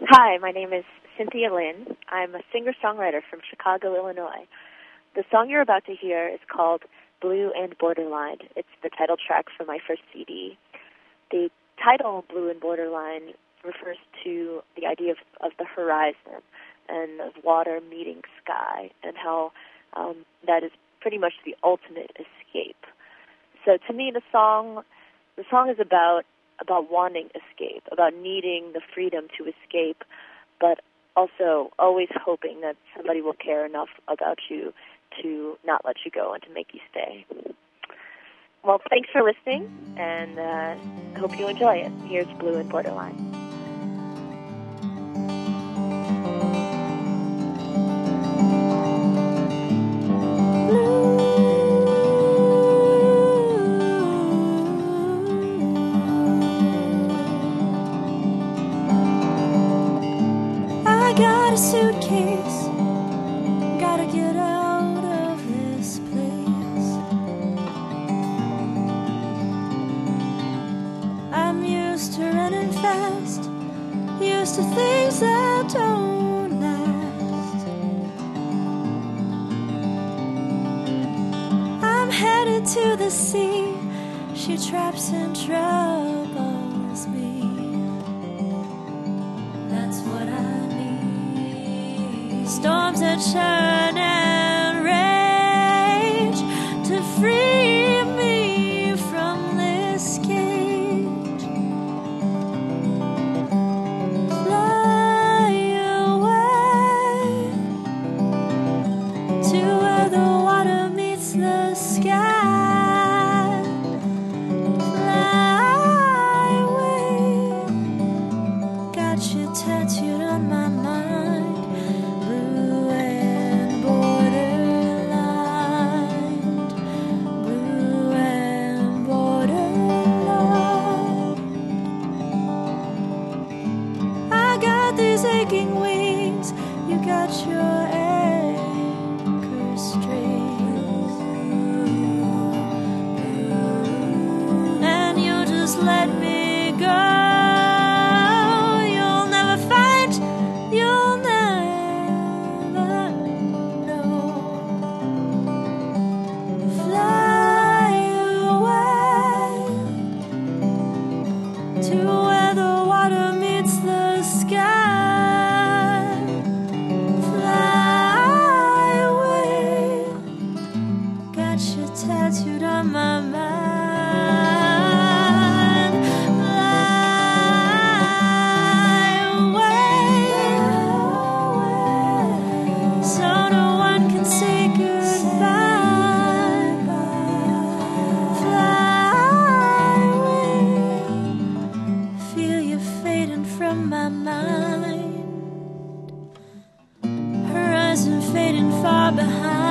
Hi, my name is Cynthia Lynn. I'm a singer-songwriter from Chicago, Illinois. The song you're about to hear is called Blue and Borderline. It's the title track for my first CD. The title, Blue and Borderline, refers to the idea of the horizon and of water meeting sky, and how that is pretty much the ultimate escape. So to me, the song is about wanting escape, about needing the freedom to escape, but also always hoping that somebody will care enough about you to not let you go and to make you stay. Well, thanks for listening, and I hope you enjoy it. Here's Blue and Borderline. A suitcase, gotta get out of this place. I'm used to running fast, used to things that don't last. I'm headed to the sea, she traps and troubles me. That's what I need. Storms that churn and rage to free me from this cage. Fly away to where the water meets the sky. Fly away, got you tattooed on my mind. Aching wings, you got your anchor strings, and you just let me go. You'll never find, you'll never know. Fly away to where the water meets the sky. Tattooed on my mind. Fly away, so no one can say goodbye. Fly away, feel you fading from my mind. Horizon fading far behind.